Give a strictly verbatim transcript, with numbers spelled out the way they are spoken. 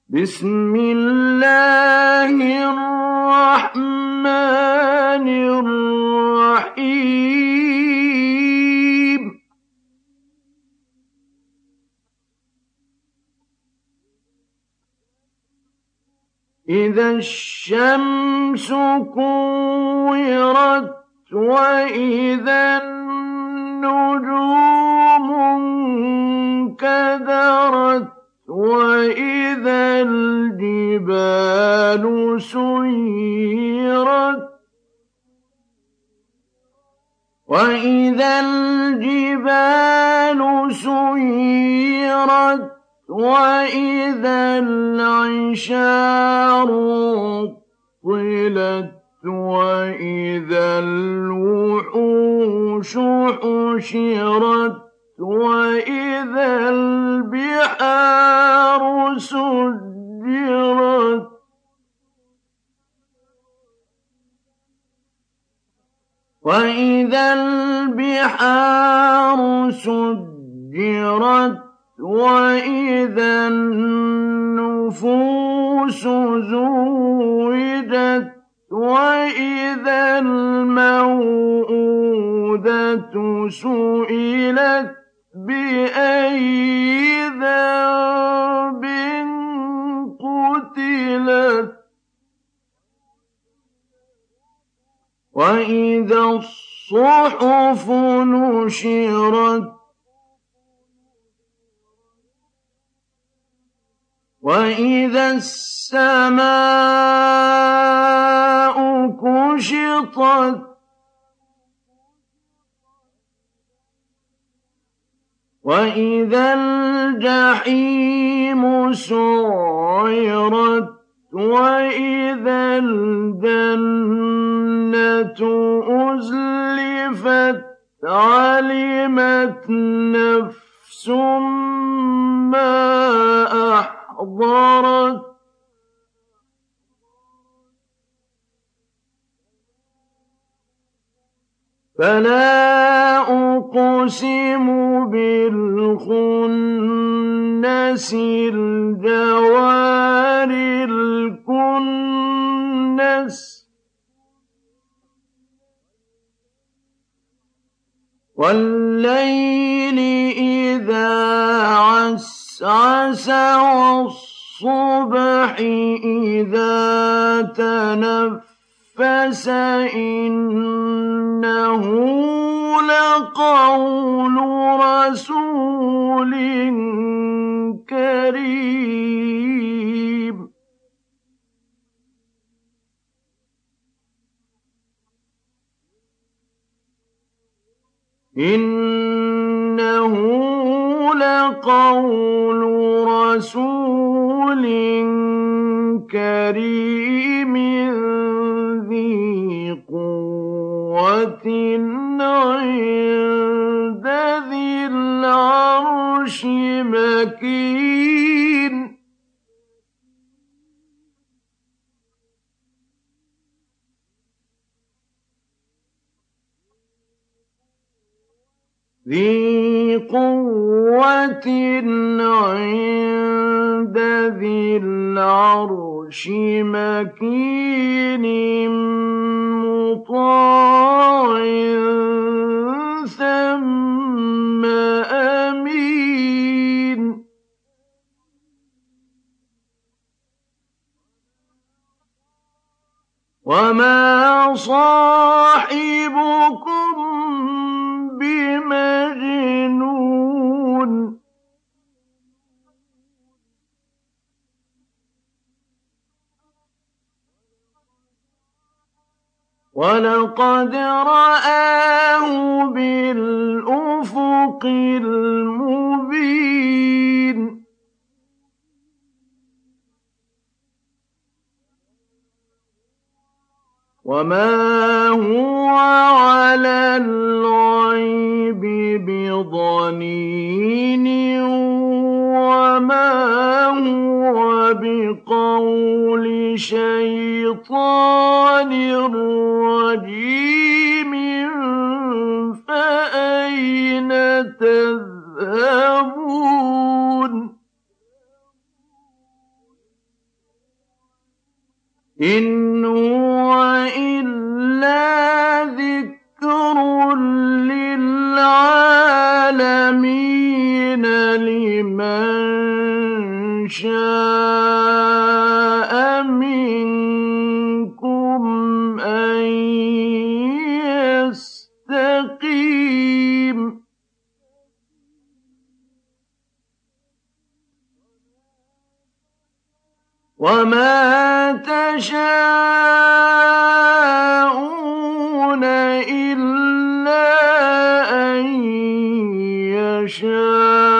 بسم الله الرحمن الرحيم إذا الشمس كورت وإذا النجوم انكدرت وإذا الجبال سيرت وإذا الجبال سيرت وإذا العشار طلت وإذا الوحوش حشرت وإذا البحار سجرت وإذا البحار سجرت وإذا النفوس زوجت وإذا الموءودة سئلت بأي ذنب قتلت وإذا الصحف نشرت وإذا السماء كشطت وإذا الجحيم سعرت وإذا الجنة أزلفت علمت نفس ما أحضرت فلا أقسم بالخنس الجوار الكنس والليل إذا عسعس والصبح إذا تنفس إنه لقول رسول كريم إنه لقول رسول كريم ذي قوة عند ذي العرش مكين ذي قوة عند ذي العرش مكين مطاع ثم أمين وما صاحبكم بمجنون ولقد رآه بالأفق المبين وما هو على الغيب بضنين وما هو بقول شيطان رجيم فأين تذهبون إِنْ هُوَ إِلَّا ذِكْرٌ لِّلْعَالَمِينَ لِمَن شَاءَ مِنكُمْ أَن يَسْتَقِيمَ وَمَا تَشَاءُونَ إِلَّا أَن يَشَاءَ